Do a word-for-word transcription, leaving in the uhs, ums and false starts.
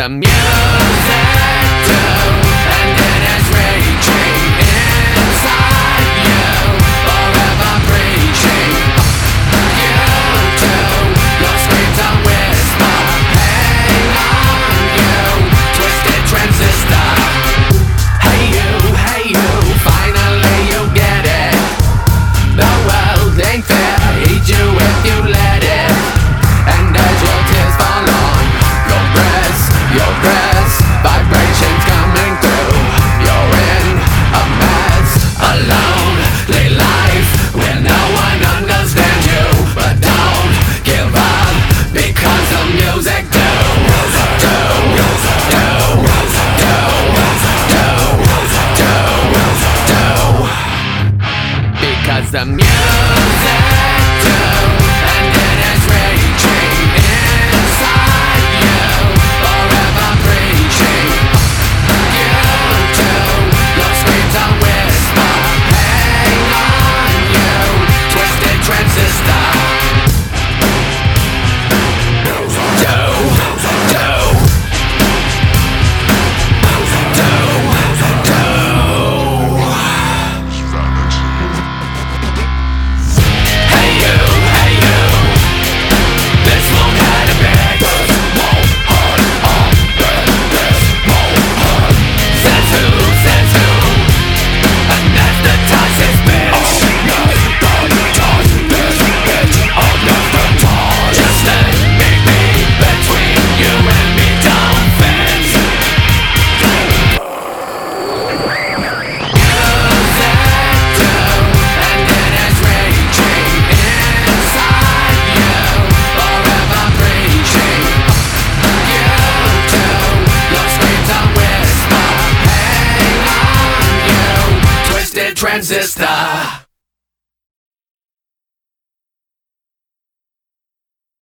the music too, and it is raging inside you, forever preaching. You too, your screams a whisper, hang on you, twisted transistor. Hey you, hey you, finally you get it. The world ain't fair, eat you if you let it. And as your tears fall on your breast, your breast, vibrations coming through. You're in a mess, a lonely life where no one understands you. But don't give up, because the music do, do, do, do, do, do, do. Because the music do, and it is raging inside you, forever preaching. You too, your screams a whisper, hang on you, twisted transistor. Do, do, do, do. Hey you, hey you, this won't hurt a bit. This won't hurt a bit. This won't hurt. Says who, says who, anesthetize this bitch. Anesthetize this bitch. Anesthetize. Just let me be between you and me, don't fence. Music too, and it is raging inside you, forever preaching. You too, your screams a whisper, hang on you, twisted transistor.